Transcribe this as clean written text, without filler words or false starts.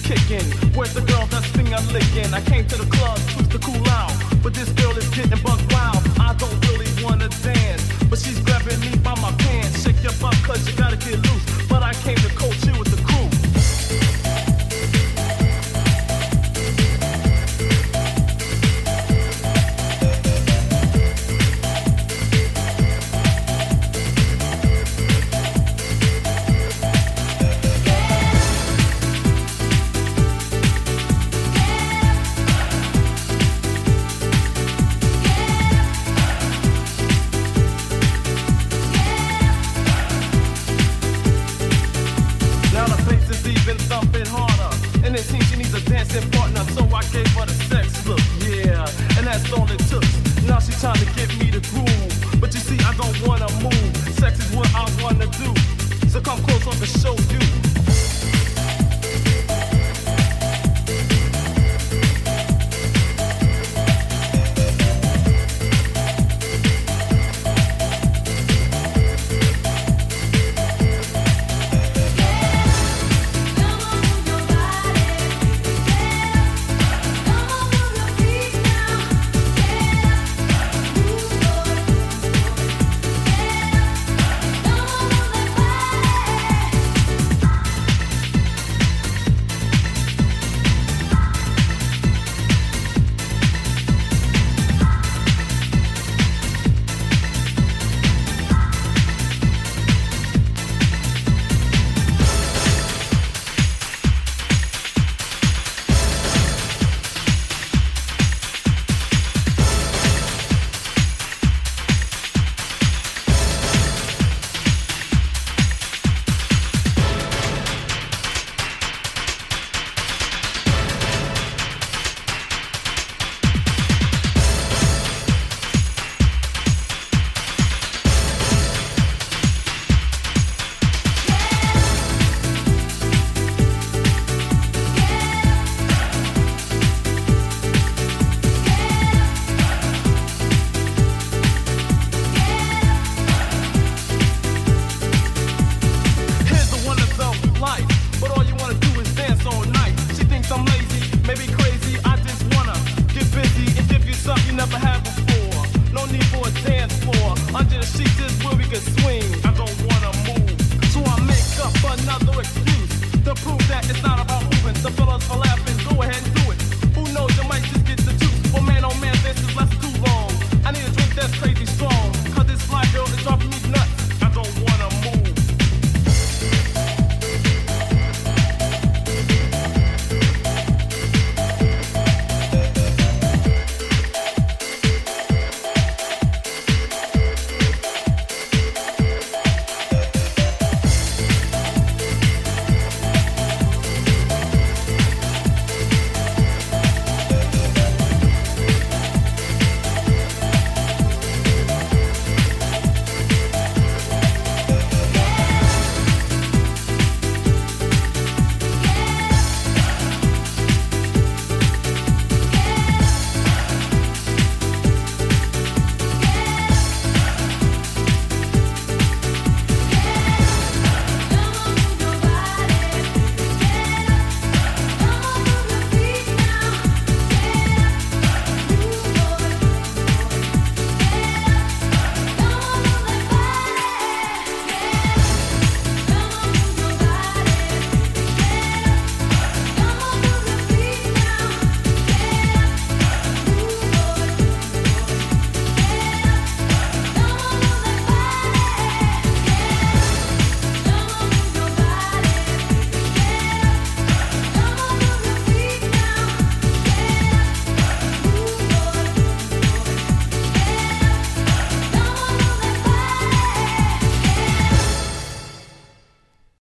kicking. Where's the girl that's finger licking? I came to the club just to cool out, but this girl is getting buck wild. I don't really wanna dance, but she's grabbing me by my pants. Shake your butt 'cause you gotta get loose, but I came to coach you with the crew. Thumping harder, and it seems she needs a dancing partner, so I gave her the sex look, yeah, and that's all it took. Now she's trying to get me to groove, but you see I don't wanna move. Sex is what I wanna do, so come close on to show you. Never had before. No need for a dance floor. Under the sheets is where we can swing.